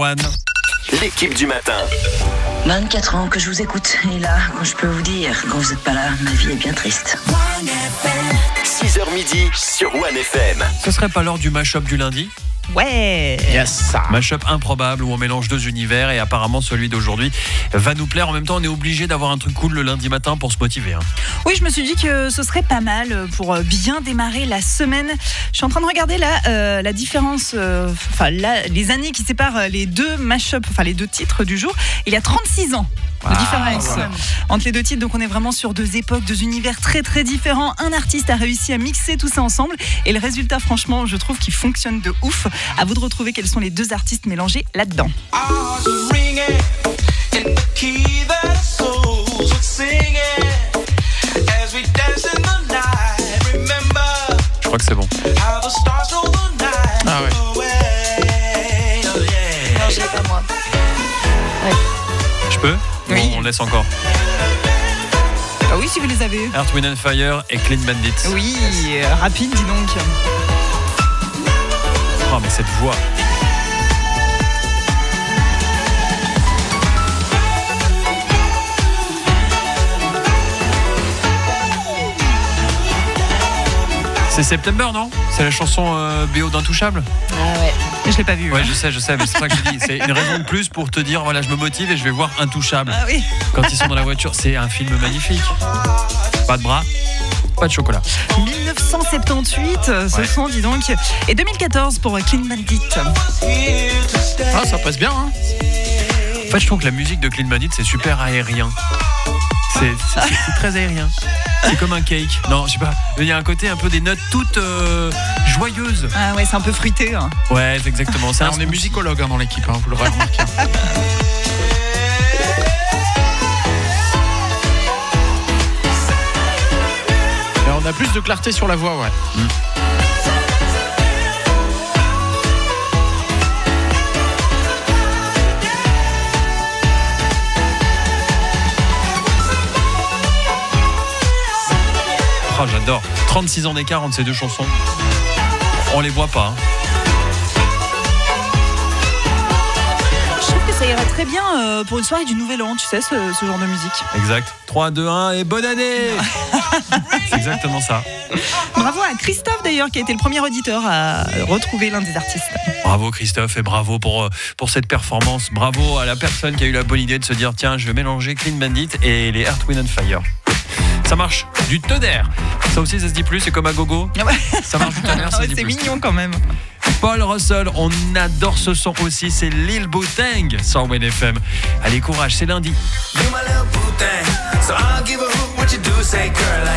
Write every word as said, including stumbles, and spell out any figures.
One. L'équipe du matin. vingt-quatre ans que je vous écoute. Et là, quand je peux vous dire, quand vous n'êtes pas là, ma vie est bien triste. six heures midi sur One F M. Ce serait pas l'heure du mash-up du lundi ? Ouais. Yes. Mash-up improbable où on mélange deux univers et apparemment celui d'aujourd'hui va nous plaire. En même temps, on est obligé d'avoir un truc cool le lundi matin pour se motiver. Hein. Oui, je me suis dit que ce serait pas mal pour bien démarrer la semaine. Je suis en train de regarder là euh, la différence, euh, enfin là, les années qui séparent les deux mash-up, enfin les deux titres du jour. Il y a trente-six ans. De Ah, différence voilà. entre les deux titres, donc on est vraiment sur deux époques, deux univers très très différents. Un artiste a réussi à mixer tout ça ensemble et le résultat, franchement, je trouve qu'il fonctionne de ouf. À vous de retrouver quels sont les deux artistes mélangés là-dedans. Je crois que c'est bon. Ah ouais. Non, je l'ai pas moi. Je peux ? Oui. Bon, on laisse encore. Ah oui, si vous les avez. Earth, Wind and Fire et Clean Bandit. Oui, euh, rapide, dis donc. Oh, mais cette voix. C'est September, non ? C'est la chanson euh, B O d'Intouchable ? Ah ouais. Je l'ai pas vu. Ouais, je sais, je sais, mais c'est ça que je dis. C'est une raison de plus pour te dire, voilà, je me motive et je vais voir Intouchable. Ah oui. Quand ils sont dans la voiture, c'est un film magnifique. Pas de bras, pas de chocolat. dix-neuf cent soixante-dix-huit, ce Ouais. sont, dis donc. Et deux mille quatorze pour Clean Bandit. Ah, ça passe bien, hein. En fait, je trouve que la musique de Clean Bandit, c'est super aérien. C'est, c'est, c'est- c'est très aérien. C'est comme un cake. Non, je sais pas. Il y a un côté un peu des notes toutes euh, joyeuses. Ah ouais, c'est un peu fruité. Hein. Ouais, c'est exactement ça. Ah, on est musicologue hein, dans l'équipe, hein, vous l'aurez remarqué. Et on a plus de clarté sur la voix, ouais. Oh, j'adore. trente-six ans d'écart entre ces deux chansons. On les voit pas. Hein. Je trouve que ça irait très bien euh, pour une soirée du Nouvel An, tu sais, ce, ce genre de musique. Exact. trois, deux, un et bonne année. C'est exactement ça. Bravo à Christophe d'ailleurs, qui a été le premier auditeur à retrouver l'un des artistes. Bravo Christophe et bravo pour, euh, pour cette performance. Bravo à la personne qui a eu la bonne idée de se dire tiens, je vais mélanger Clean Bandit et les Earth, Wind and Fire. Ça marche du tonnerre. Ça aussi, ça se dit plus, c'est comme à gogo. Ça marche du tonnerre, ça se Ouais, dit c'est plus. mignon quand même. Paul Russell, on adore ce son aussi, c'est Lil Bouteng sur One F M. Allez, courage, c'est lundi. You my little boo thing, so I'll give a hoot what you do. Say, girl,